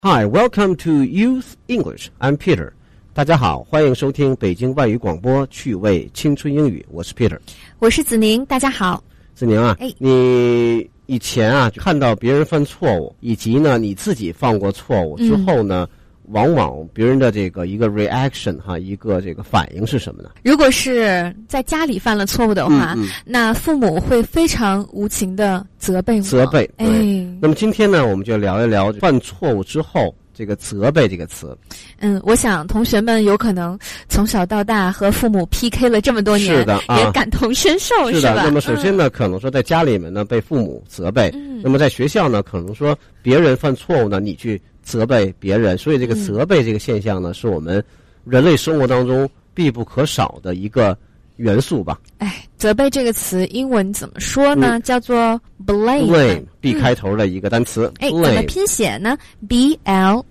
Hi, welcome to Youth English. I'm Peter. 大家好，欢迎收听北京外语广播趣味青春英语，我是 Peter。 我是子宁，大家好。 子宁啊，你以前啊看到别人犯错误，以及呢你自己犯过错误之后呢，往往别人的这个一个 reaction 哈，一个这个反应是什么呢？ 如果是在家里犯了错误的话，那父母会非常无情的责备我。 责备，对。那么今天呢，我们就聊一聊犯错误之后这个责备这个词。 我想同学们有可能从小到大和父母 PK 了这么多年， 是的也感同身受， 是的。 吧？ 那么首先呢，可能说在家里面呢被父母责备，那么在学校呢，可能说别人犯错误呢，你去责备别人，所以这个责备这个现象呢，是我们人类生活当中必不可少的一个元素吧。 责备这个词英文怎么说呢？叫做 blame B 开头的一个单词。 怎么拼写呢？ BLAME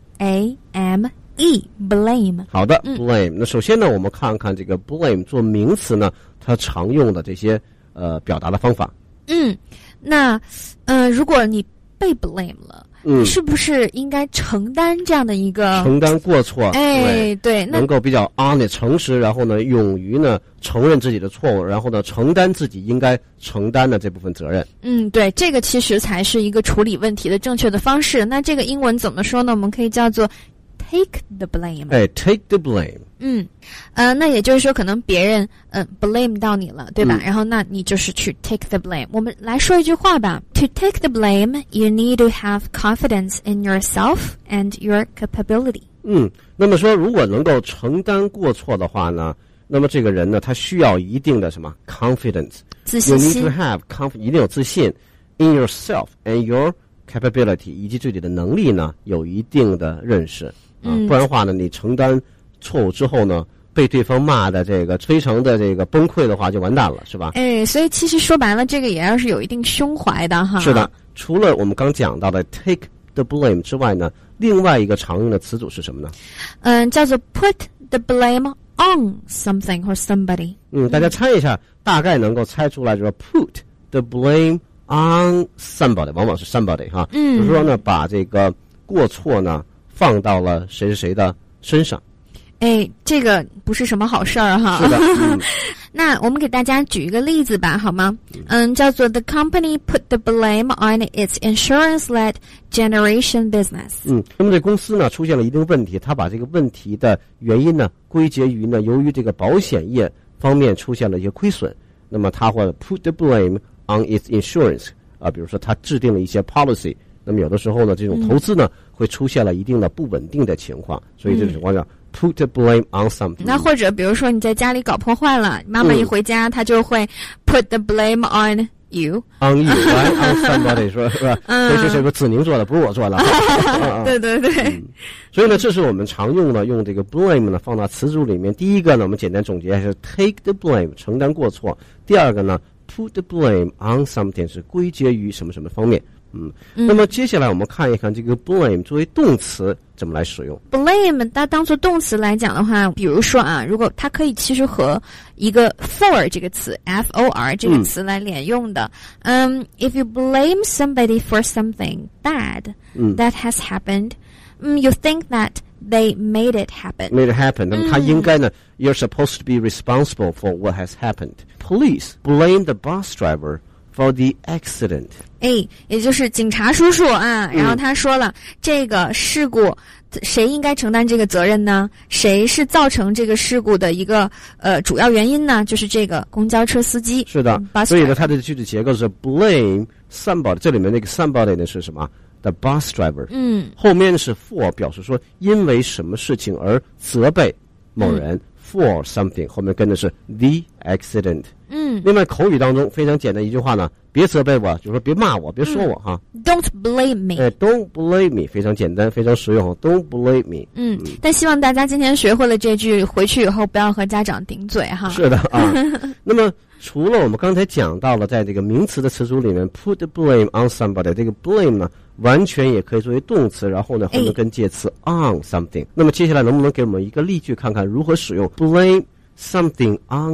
blame。 好的blame。那首先呢，我们看看这个 blame 做名词呢，它常用的这些表达的方法。 那如果你被 blame 了，是不是应该承担这样的一个承担过错？ 对， 能够比较 honest 诚实，然后呢，勇于呢承认自己的错误，然后呢承担自己应该承担的这部分责任。 对，这个其实才是一个处理问题的正确的方式。那这个英文怎么说呢？我们可以叫做 take the blame。 take the blame。 那也就是说，可能别人blame 到你了，对吧？然后那你就是去 take the blame。我们来说一句话吧。To take the blame, you need to have confidence in yourself and your capability。 那么说，如果能够承担过错的话呢，那么这个人呢，他需要一定的什么 confidence， 自信心。 You need to have一定有自信 in yourself and your capability， 以及对你的能力呢有一定的认识。不然的话呢，你承担错误之后呢，被对方骂的这个非常的这个崩溃的话，就完蛋了，是吧？ 所以其实说白了，这个也要是有一定胸怀的哈。 是的，除了我们刚讲到的 take the blame 之外呢，另外一个常用的词组是什么呢？ 叫做 put the blame on something or somebody。 大家猜一下，大概能够猜出来，就是 put the blame on somebody， 往往是 somebody 哈，就是说呢，把这个过错呢放到了谁谁谁的身上。 这个不是什么好事儿哈。 是的。 那我们给大家举一个例子吧，好吗？叫做 The company put the blame on its insurance-led generation business。那么这公司呢出现了一定问题，他把这个问题的原因呢归结于呢，由于这个保险业方面出现了一些亏损，那么他会 put the blame on its insurance 比如说他制定了一些 policy， 那么有的时候呢，这种投资呢会出现了一定的不稳定的情况，所以这种情况下put the blame on something。 那或者比如说你在家里搞破坏了，妈妈一回家，她就会 put the blame on you on somebody 说是吧？这是个子宁做的，不是我做的。 对。 所以呢，这是我们常用的用这个 blame 呢放到词组里面。第一个呢，我们简单总结是 take the blame 承担过错。第二个呢 put the blame on something 是归结于什么什么方面。那么接下来我们看一看这个 blame 作为动词怎么来使用。 blame 它当作动词来讲的话，比如说如果它可以其实和一个 for 这个词 for 这个词来连用的。If you blame somebody for something bad that has happened, you think that they made it happen. 那么他应该呢you're supposed to be responsible for what has happened. Police blame the bus driver for the accident。 也就是警察叔叔然后他说了，这个事故谁应该承担这个责任呢？谁是造成这个事故的一个主要原因呢？就是这个公交车司机。 是的，所以呢，它的句子结构是 blame somebody， 这里面那个 somebody 呢是什么？ The bus driver。后面是 for， 表示说因为什么事情而责备某人。For something 后面跟的是 the accident。另外口语当中非常简单一句话呢，别责备我，就是说别骂我，别说我哈。 Don't blame me。 Don't blame me 非常简单，非常实用。Don't blame me。 但希望大家今天学会了这句，回去以后不要和家长顶嘴哈。 是的那么除了我们刚才讲到了，在这个名词的词组里面 put the blame on somebody， 这个 blame 呢完全也可以作为动词，然后呢后面跟介词 on something。那么接下来能不能给我们一个例句，看看如何使用 blame something on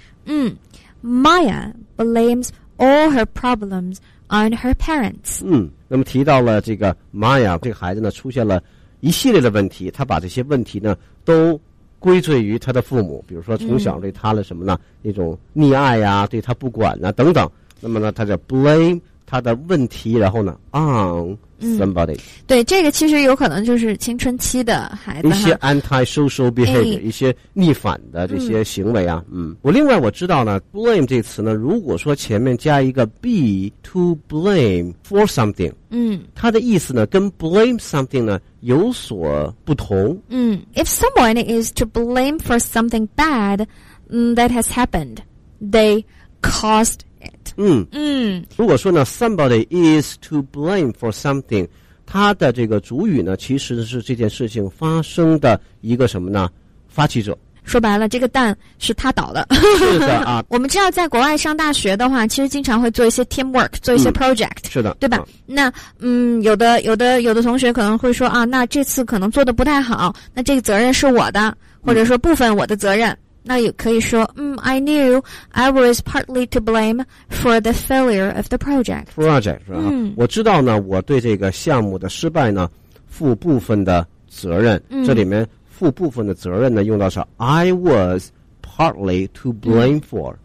somebody？Maya blames all her problems on her parents。那么提到了这个 Maya 这个孩子呢出现了一系列的问题，他把这些问题呢都归罪于他的父母，比如说从小对他的什么呢，那种溺爱呀，对他不管啊等等。那么呢，他就 blame 他的问题，然后呢 on somebody。 对，这个其实有可能就是青春期的孩子一些 anti-social behavior，一些逆反的这些行为啊。我另外我知道呢 ，blame 这词呢，如果说前面加一个 be to blame for something，它的意思呢跟 blame something 呢有所不同。 If someone is to blame for something bad that has happened, they caused it. 如果说呢 somebody is to blame for something， 它的这个主语呢其实是这件事情发生的一个什么呢？发起者。 说白了，这个蛋是他倒的。 是的啊。 我们知道，在国外上大学的话，其实经常会做一些 teamwork， 做一些 project， 是的， 对吧？那有的同学可能会说啊，那这次可能做的不太好，那这个责任是我的，或者说部分我的责任。那也可以说I knew I was partly to blame for the failure of the project. 是吧？我知道呢，我对这个项目的失败呢负部分的责任。这里面负部分的责任呢，用到是 I was partly to blame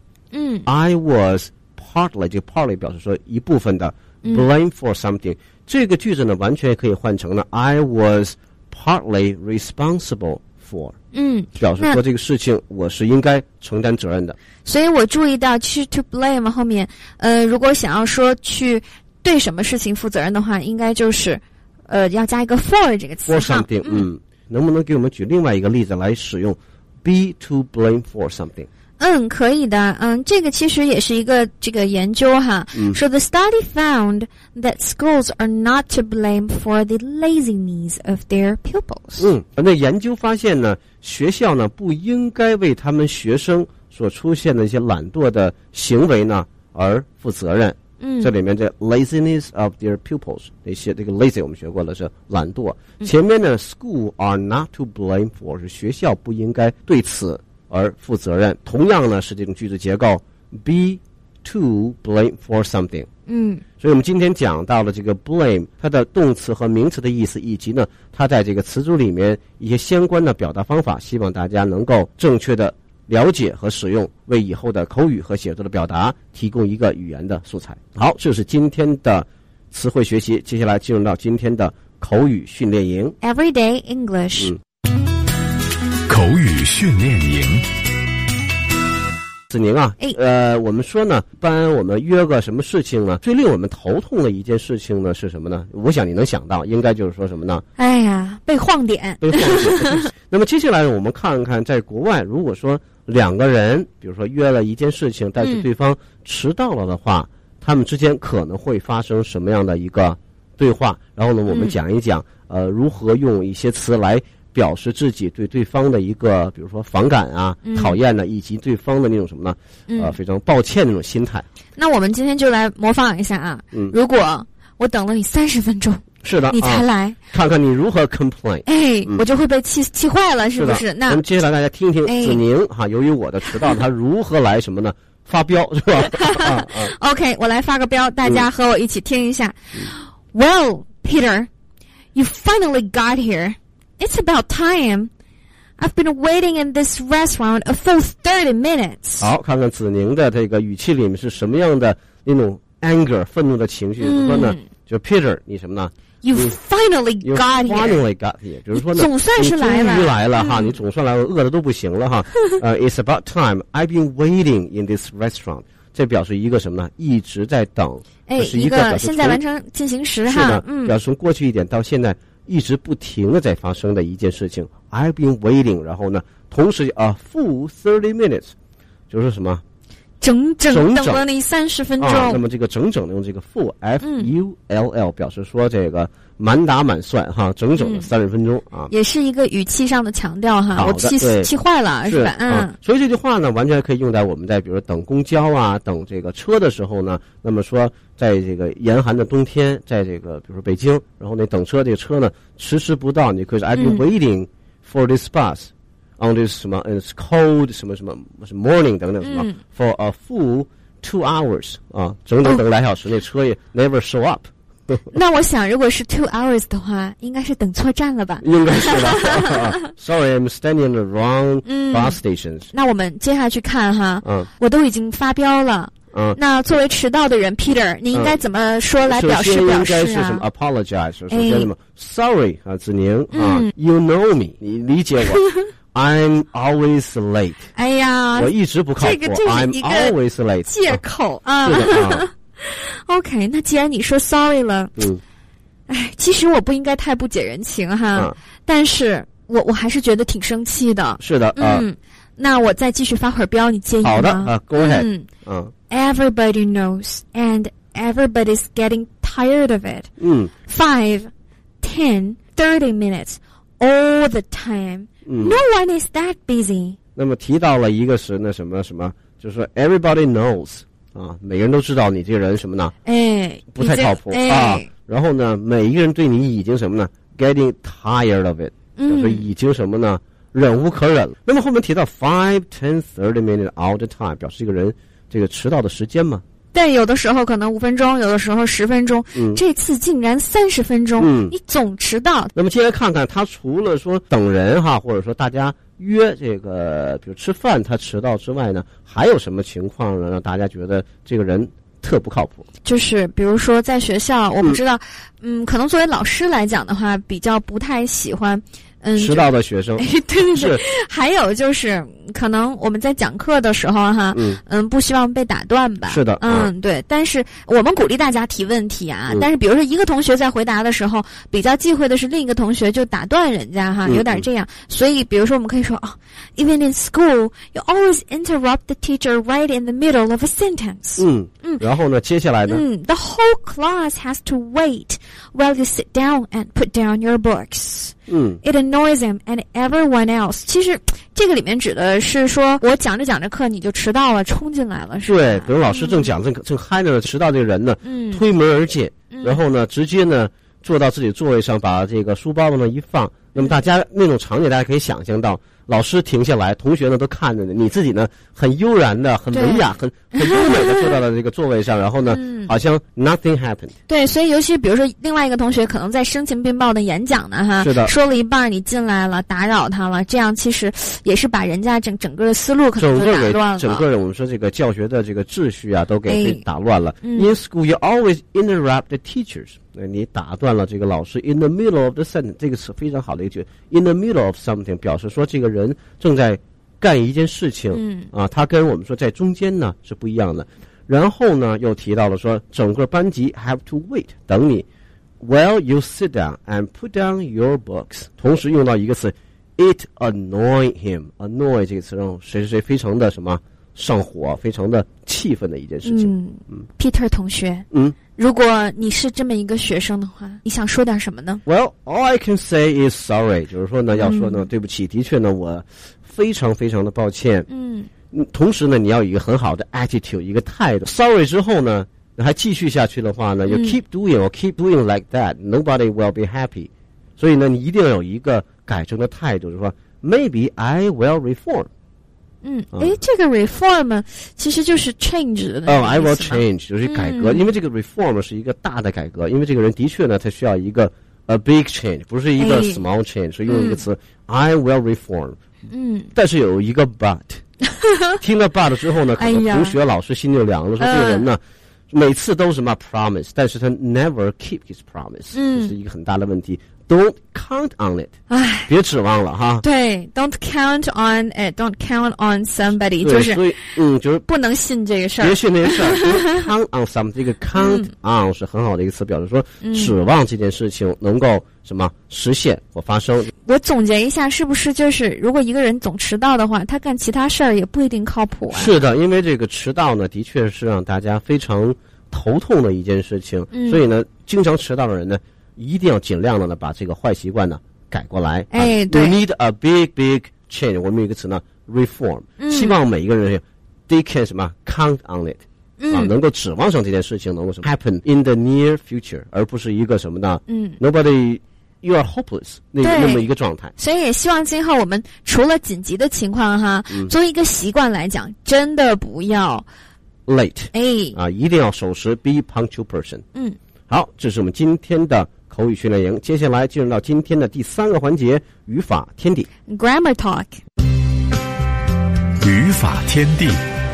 for。I was partly， 这个 partly 表示说一部分的 blame for something。这个句子呢，完全可以换成呢 I was partly responsible for。表示说这个事情我是应该承担责任的。 所以我注意到，其实 to blame 后面，如果想要说去对什么事情负责任的话，应该就是要加一个 for 这个词。 for something，能不能给我们举另外一个例子来使用 be to blame for something？ 可以的。这个其实也是一个这个研究哈。说 the study found that schools are not to blame for the laziness of their pupils。 那研究发现呢，学校呢不应该为他们学生所出现的一些懒惰的行为呢而负责任。这里面这 laziness of their pupils， 那些这个 lazy 我们学过了是懒惰。前面呢 school are not to blame for 是学校不应该对此而负责任。同样呢是这种句子结构 be to blame for something。所以我们今天讲到了这个 blame 它的动词和名词的意思，以及呢它在这个词组里面一些相关的表达方法，希望大家能够正确的了解和使用，为以后的口语和写作的表达提供一个语言的素材。好，这是今天的词汇学习，接下来进入到今天的口语训练营 Everyday English。 口语训练营。 子宁啊，我们说呢，一般我们约个什么事情呢？最令我们头痛的一件事情呢是什么呢？我想你能想到，应该就是说什么呢？ 哎呀，被晃点。 被晃点。那么接下来我们看看，在国外，如果说两个人，比如说约了一件事情，但是对方迟到了的话，他们之间可能会发生什么样的一个对话？然后呢，我们讲一讲，如何用一些词来表示自己对对方的一个，比如说反感啊、讨厌的，以及对方的那种什么呢？非常抱歉的那种心态。 那我们今天就来模仿一下啊。如果我等了你30分钟， 是的， 你才来， 看看你如何 complain。 我就会被气坏了，是不是？那我们接下来大家听听子宁哈，由于我的迟到，他如何来什么呢？发飙是吧 ？OK， 我来发个飙，大家和我一起听一下。Well, Peter, you finally got here. It's about time. I've been waiting in this restaurant a full 30 minutes. 好，看看子宁的这个语气里面是什么样的那种 anger 愤怒的情绪。说呢，就 Peter， 你什么呢 ？You finally got here. Finally got here， 就是说呢， 总算是来了， 终于来了哈，你总算来了，饿的都不行了哈。It's about time. I've been waiting in this restaurant. 这表示一个什么呢？一直在等。是一个现在完成进行时哈。 表示从过去一点到现在。一直不停的在发生的一件事情 I've been waiting， 然后呢同时a full 30 minutes 就是什么整等了你30分钟那么这个整整的用这个 full F-U-L-L 表示说这个满打满算哈，整整的30分钟也是一个语气上的强调哈，我气坏了是吧？ 所以这句话呢完全可以用在我们在比如等公交啊等这个车的时候呢，那么说在这个严寒的冬天，在这个比如说北京，然后那等车，这个车呢迟迟不到，你可以说 I've been waiting for this bus on this 什么 it's cold 什么 morning 等等什么for a full 2 hours 整整2小时，那车也 never show up 那我想如果是 2 hours 的话，应该是等错站了吧？ 应该是的。Sorry, I'm standing in the wrong bus stations. 那我们接下去看哈，我都已经发飙了。那作为迟到的人 Peter 你应该怎么说来表示应该是什么 apologize 首先什么 sorry 啊子宁you know me 你理解我I'm always late 哎呀我一直不靠谱I'm always late 借口啊是的 OK 那既然你说 sorry 了其实我不应该太不解人情哈但是我还是觉得挺生气的是的那我再继续发会儿飙你介意吗？ 好的go ahead Everybody knows, and everybody's getting tired of it. 5, 10, 30 minutes, all the time. No one is that busy. 那么提到了一个是那什么，就是说 everybody knows 啊，每个人都知道你这个人什么呢？不太靠谱啊。然后呢，每一个人对你已经什么呢 ？Getting tired of it， 就是已经什么呢？忍无可忍了。那么后面提到5, 10, 30 minutes all the time， 表示这个人。这个迟到的时间嘛， 对，有的时候可能5分钟，有的时候10分钟，这次竟然30分钟，你总迟到。 那么接下来看看他除了说等人哈，或者说大家约这个，比如吃饭他迟到之外呢，还有什么情况呢，让大家觉得这个人特不靠谱？就是比如说在学校，我不知道，可能作为老师来讲的话，比较不太喜欢。 迟到的学生， 对，是。还有就是，可能我们在讲课的时候哈，不希望被打断吧。 是的， 对。但是我们鼓励大家提问题啊，但是比如说一个同学在回答的时候，比较忌讳的是另一个同学就打断人家哈，有点这样。所以，比如说我们可以说even in school, you always interrupt the teacher right in the middle of a sentence. 然后呢，接下来呢 ？The whole class has to wait while you sit down and put down your books. It annoys him and everyone else. 其实这个里面指的是说，我讲着讲着课你就迟到了，冲进来了，是吧？ 对，比如老师正讲正嗨着呢，迟到这个人呢，推门而进，然后呢，直接呢坐到自己座位上，把这个书包往那一放。那么大家那种场景，大家可以想象到，老师停下来，同学呢都看着你自己呢很悠然的、很文雅、很优美的坐到了这个座位上，然后呢，好像 nothing happened。 对，所以尤其比如说另外一个同学可能在声情并茂的演讲呢，哈， 是的， 说了一半你进来了，打扰他了，这样其实也是把人家整个的思路可能都打乱了， 整个我们说这个教学的这个秩序啊，都给打乱了。In school, you always interrupt the teachers. 你打断了这个老师 in the middle of the sentence， 这个是非常好的一句 in the middle of something， 表示说这个人正在干一件事情，他跟我们说在中间呢是不一样的。然后呢又提到了说整个班级 have to wait 等你 while you sit down and put down your books， 同时用到一个词 it annoy him， annoy 这个词让谁谁谁非常的什么上火，非常的气愤的一件事情。 Peter 同学，如果你是这么一个学生的话，你想说点什么呢 ？Well, all I can say is sorry， 就是说呢，要说呢，对不起，的确呢，我非常非常的抱歉。同时呢，你要有一个很好的 attitude， 一个态度。Sorry 之后呢，还继续下去的话呢，you keep doing or keep doing like that, nobody will be happy。所以呢，你一定要有一个改正的态度，就是说 ，Maybe I will reform。 这个 reform 其实就是 change 的。 I will change 就是改革，因为这个 reform 是一个大的改革，因为这个人的确呢，他需要一个 a big change， 不是一个 small change，所以用一个词 I will reform。但是有一个 but， 听了 but 之后呢，可能同学老师心就凉了，说这个人呢，每次都什么 promise， 但是他 never keep his promise，这是一个很大的问题。Don't count on it， 别指望了哈。 对 ，Don't count on it， Don't count on somebody， 就是所以就是不能信这个事儿， 别信这个事儿。count on some， 这个 count on 是很好的一个词，表示说指望这件事情能够什么实现或发生。 我总结一下，是不是就是如果一个人总迟到的话，他干其他事儿也不一定靠谱啊？ 是的，因为这个迟到呢，的确是让大家非常头痛的一件事情。所以呢，经常迟到的人呢，一定要尽量的呢把这个坏习惯呢改过来。 对 ，You need a big change。我们有一个词呢 ，reform。希望每一个人 they can 什么 count on it，能够指望上这件事情能够什么 happen in the near future， 而不是一个什么呢？Nobody you are hopeless 那么一个状态。 所以也希望今后我们除了紧急的情况哈，作为一个习惯来讲，真的不要 late。一定要守时 ，be punctual person。 好，这是我们今天的口语训练营，接下来进入到今天的第3个环节，语法天地 Grammar Talk。 语法天地。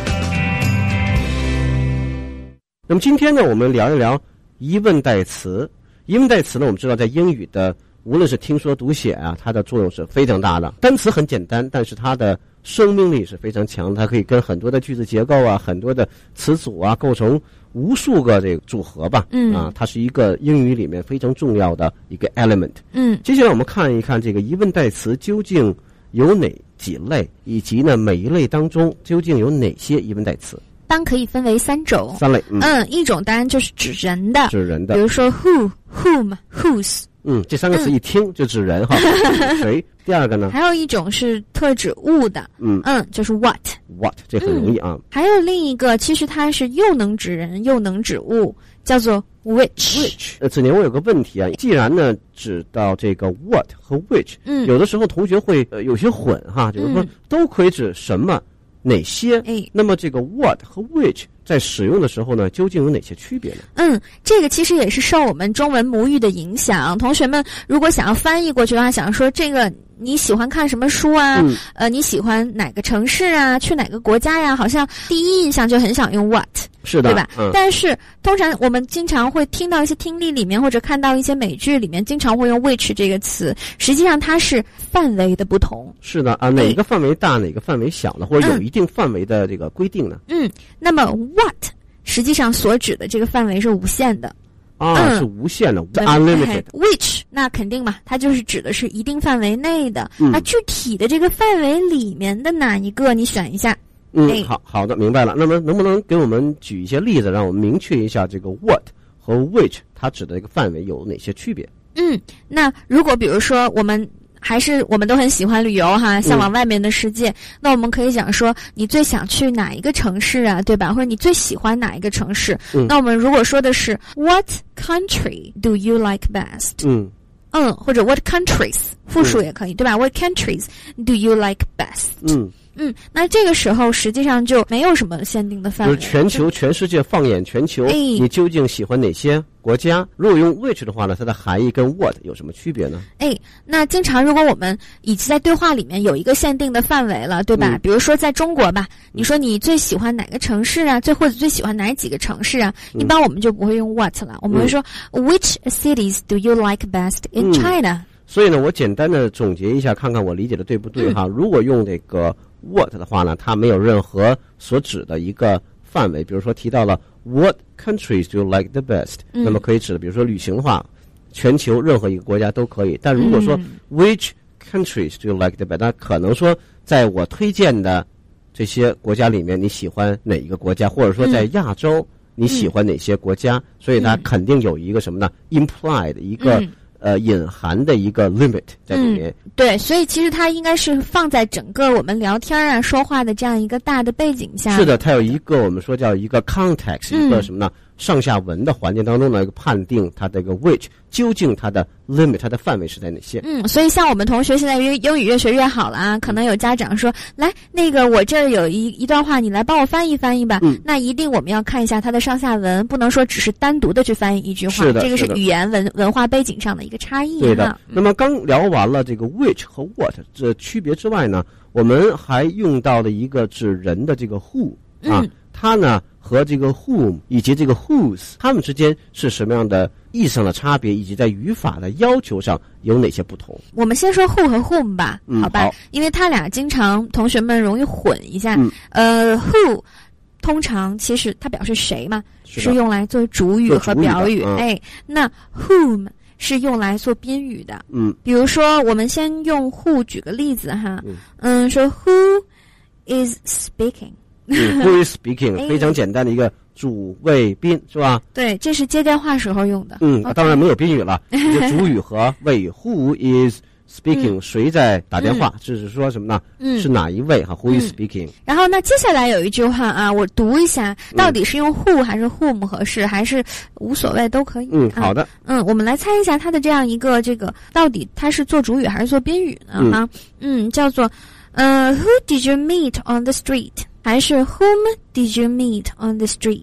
那么今天呢，我们聊一聊疑问代词。疑问代词呢，我们知道在英语的无论是听说读写啊，它的作用是非常大的。单词很简单，但是它的生命力是非常强的，它可以跟很多的句子结构啊，很多的词组啊，构成无数个这个组合吧。它是一个英语里面非常重要的一个 element。接下来我们看一看这个疑问代词究竟有哪几类，以及呢每一类当中究竟有哪些疑问代词。 当可以分为3种。 3类。 一种当然就是指人的， 指人的， 比如说 who、whom、whose。 这3个词一听就指人哈，谁？第二个呢？ 还有一种是特指物的，就是 what， 这很容易啊。 还有另一个，其实它是又能指人又能指物，叫做 which。 子宁，我有个问题啊，既然呢指到这个 what 和 which，有的时候同学会有些混哈，就是说都可以指什么哪些，那么这个 what 和 which 在使用的时候呢，究竟有哪些区别呢？ 这个其实也是受我们中文母语的影响。同学们如果想要翻译过去的话，想说这个你喜欢看什么书啊？你喜欢哪个城市啊？去哪个国家呀？好像第一印象就很想用 what， 是的， 对吧？但是通常我们经常会听到一些听力里面，或者看到一些美剧里面，经常会用 which 这个词，实际上它是范围的不同。 是的啊，哪个范围大，哪个范围小呢？或者有一定范围的这个规定呢？ 那么 what 实际上所指的这个范围是无限的。 是无限的 unlimited。 which 那肯定嘛，它就是指的是一定范围内的。那具体的这个范围里面的哪一个，你选一下。 好的，明白了。那么能不能给我们举一些例子，让我们明确一下这个 what 和 which 它指的这个范围有哪些区别？ 那如果比如说我们都很喜欢旅游哈，向往外面的世界，那我们可以讲说你最想去哪一个城市啊，对吧？或者你最喜欢哪一个城市？那我们如果说的是 What country do you like best？ 或者 What countries 复数也可以，对吧？ What countries do you like best？那这个时候实际上就没有什么限定的范围， 就是全球全世界放眼全球，你究竟喜欢哪些国家？如果用 which 的话呢，它的含义跟 what 有什么区别呢？ 那经常如果我们已经在对话里面有一个限定的范围了，对吧？比如说在中国吧，你说你最喜欢哪个城市啊？或者最喜欢哪几个城市啊？一般我们就不会用 what 了，我们会说 Which cities do you like best in China？ 所以呢，我简单的总结一下，看看我理解的对不对哈。如果用这个 what 的话呢，它没有任何所指的一个范围。比如说提到了 What countries do you like the best？那么可以指的，比如说旅行的话，全球任何一个国家都可以。但如果说 Which countries do you like the best？那可能说在我推荐的这些国家里面，你喜欢哪一个国家？或者说在亚洲你喜欢哪些国家？所以它肯定有一个什么呢 ？implied 一个隐含的一个 limit 在里面。 对，所以其实它应该是放在整个我们聊天啊、说话的这样一个大的背景下。 是的，它有一个我们说叫一个 context，一个什么呢？上下文的环境当中的一个判定它的一个 which 究竟它的 limit 它的范围是在哪些。 所以像我们同学现在英语越学越好了啊，可能有家长说，来那个我这儿有一段话，你来帮我翻译翻译吧。那一定我们要看一下它的上下文，不能说只是单独的去翻译一句话。 是的， 这个是语言文化背景上的一个差异。 对的。那么刚聊完了这个 which 和 what 这区别之外呢，我们还用到了一个指人的这个 who 啊，它呢和这个 whom 以及这个 whose 它们之间是什么样的意义上的差别，以及在语法的要求上有哪些不同？我们先说 who 和 whom 吧，好吧？因为它俩经常同学们容易混一下。who 通常其实它表示谁嘛，是用来做主语和表语。那 whom 是用来做宾语的。比如说我们先用 who 举个例子哈。说 who is speaking。Who is speaking 非常简单的一个主谓宾是吧？ 对，这是接电话时候用的。 当然没有宾语了，主语和谓语。Who is speaking？谁在打电话？这是说什么呢？是哪一位哈 ？Who is speaking？ 然后呢，接下来有一句话啊，我读一下，到底是用 who 还是 whom 合适，还是无所谓都可以。 好的。 我们来猜一下它的这样一个这个到底它是做主语还是做宾语呢？叫做Who did you meet on the street？还是 Whom did you meet on the street？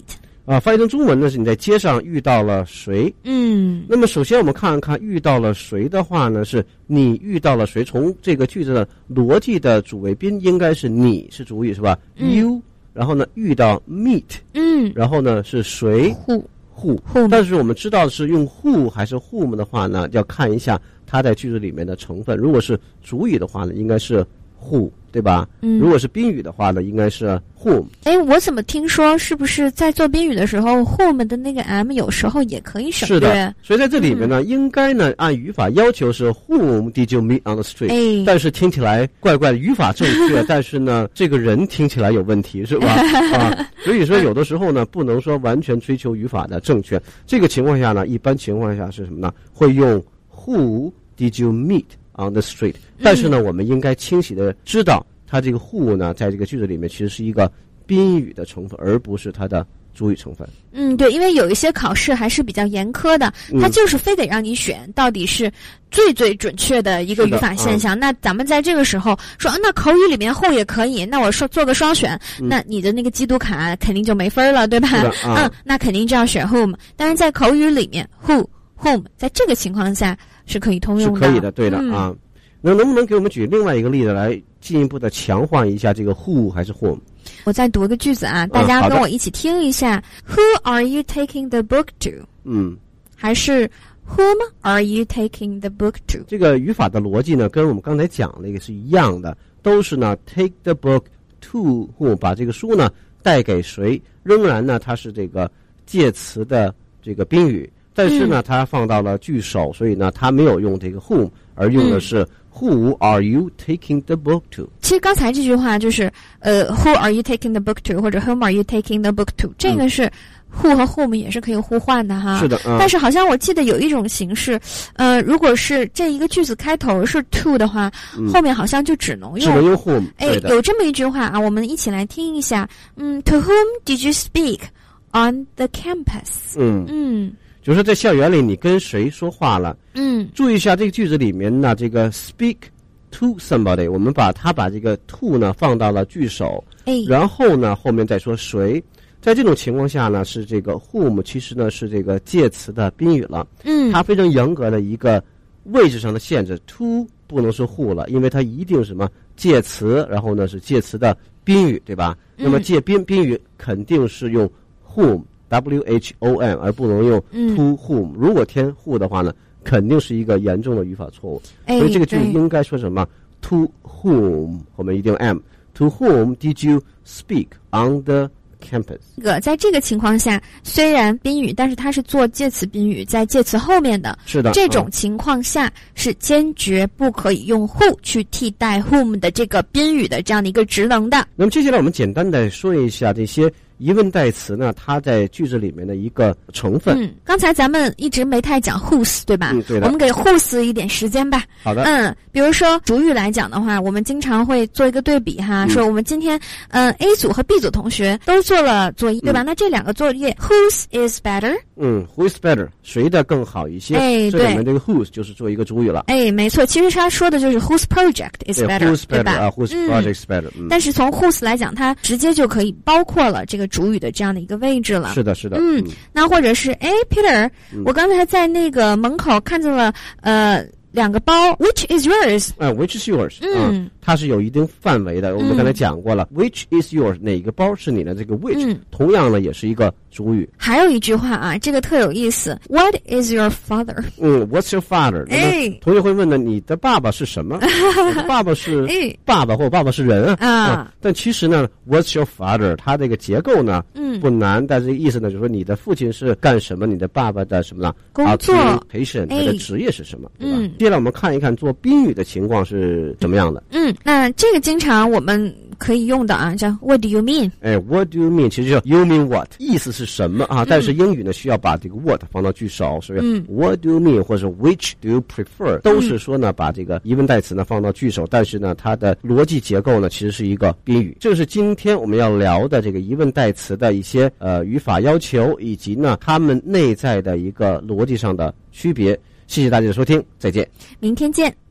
翻译成中文呢是你在街上遇到了谁。那么首先我们看看遇到了谁的话呢，是你遇到了谁。从这个句子的逻辑的主谓宾应该是你是主语是吧？you， 然后呢遇到 meet， 然后呢是谁 who， 但是我们知道是用 who 还是 whom 的话呢，要看一下它在句子里面的成分。如果是主语的话呢，应该是 who， 对吧？如果是宾语的话呢，应该是 whom。 我怎么听说是不是在做宾语的时候 whom 的那个 m 有时候也可以省略？ 是的，所以在这里面呢，应该呢按语法要求是 whom did you meet on the street，但是听起来怪怪的，语法正确，但是呢这个人听起来有问题，是吧？所以说有的时候呢不能说完全追求语法的正确。这个情况下呢，一般情况下是什么呢？会用 who did you meet on the street， 但是呢我们应该清晰的知道它这个 who 呢在这个句子里面其实是一个宾语的成分，而不是它的主语成分。 对，因为有一些考试还是比较严苛的，它就是非得让你选到底是最准确的一个语法现象。那咱们在这个时候说，那口语里面 who 也可以，那我说做个双选，那你的那个基督卡肯定就没分了，对吧？那肯定就要选 whom。但是在口语里面 whom 在这个情况下是可以通用的， 是可以的，对的那能不能给我们举另外一个例子来进一步的强化一下这个 who 还是 whom？ 我再读个句子啊，大家跟我一起听一下。Who are you taking the book to？ 还是 Whom are you taking the book to？ 这个语法的逻辑呢，跟我们刚才讲的一个是一样的，都是呢 take the book to whom， 把这个书呢带给谁，仍然呢它是这个介词的这个宾语，但是呢它放到了句首，所以呢它没有用这个 whom， 而用的是Who are you taking the book to？ 其实刚才这句话就是Who are you taking the book to 或者 Whom are you taking the book to， 这个是 Who 和 Whom 也是可以互换的哈。 是的， 但是好像我记得有一种形式，如果是这一个句子开头是 to 的话，后面好像就只能用 whom。 有这么一句话啊，我们一起来听一下。To whom did you speak on the campus？ 就是在校园里你跟谁说话了。注意一下这个句子里面呢，这个 speak to somebody， 我们把这个 to 呢放到了句首，然后呢后面再说谁。在这种情况下呢，是这个 whom 其实呢是这个介词的宾语了。它非常严格的一个位置上的限制， to 不能是 who 了，因为它一定什么介词，然后呢是介词的宾语，对吧？那么介宾语肯定是用 whom， 而不能用 to whom。如果添 who 的话呢，肯定是一个严重的语法错误。所以这个句子应该说什么 ？To whom 后面一定用 am。To whom did you speak on the campus？ 在这个情况下，虽然宾语，但是它是做介词宾语，在介词后面的。 是的， 这种情况下是坚决不可以用 who 去替代 whom 的这个宾语的这样的一个职能的。 那么接下来我们简单的说一下这些疑问代词呢，它在句子里面的一个成分。 刚才咱们一直没太讲 whose， 对吧？ 对的。 我们给 whose 一点时间吧。 好的。 比如说主语来讲的话，我们经常会做一个对比哈，说我们今天A 组和 B 组同学都做了作业，对吧？那这两个作业 whose is better？ who is better？ 谁的更好一些？这里面这个 whose 就是做一个主语了。 没错，其实他说的就是 whose project is better， 对吧？whose project is better。 但是从 whose 来讲，它直接就可以包括了这个主语的这样的一个位置了。 是的，是的。 那或者是Peter，我刚才在那个门口看见了两个包 ，Which is yours？ Which is yours？ 它是有一定范围的。我们刚才讲过了，Which is yours？ 哪个包是你的？这个 which，同样呢也是一个主语。 还有一句话啊，这个特有意思 ，What is your father？ What's your father？ 同学会问呢，你的爸爸是什么？我的爸爸是爸爸，或者爸爸是人啊。但其实呢 ，What's your father？ 它这个结构呢，不难，但是意思呢，就是说你的父亲是干什么？你的爸爸的什么呢？ 工作 occupation， 他的职业是什么？对吧？接下来我们看一看做宾语的情况是怎么样的。 那这个经常我们可以用的啊，叫 What do you mean？ What do you mean？ 其实叫 You mean what？ 意思是什么啊？但是英语呢需要把这个 what 放到句首，所以 What do you mean？ 或者是 Which do you prefer？ 都是说呢把这个疑问代词呢放到句首，但是呢它的逻辑结构呢其实是一个宾语。这是今天我们要聊的这个疑问代词的一些语法要求，以及呢它们内在的一个逻辑上的区别。谢谢大家的收听，再见， 明天见。